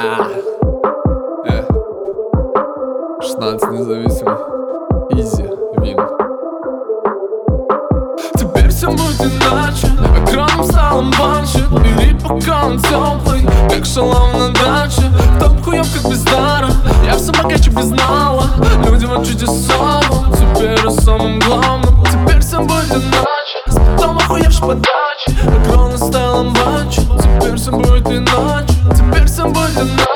16 независимых. Изи, вин. Теперь все будет иначе. Экраном стал баншит. Бери, пока он теплый, как шалом на даче. Топ хуёв, как без дара. Я в самокаче без нала. Люди вот чудесовым. Теперь о самом главном. Теперь все будет иначе. С потом охуевший подачи. Экраном стал баншит. Теперь все будет иначе. Теперь все будет иначе.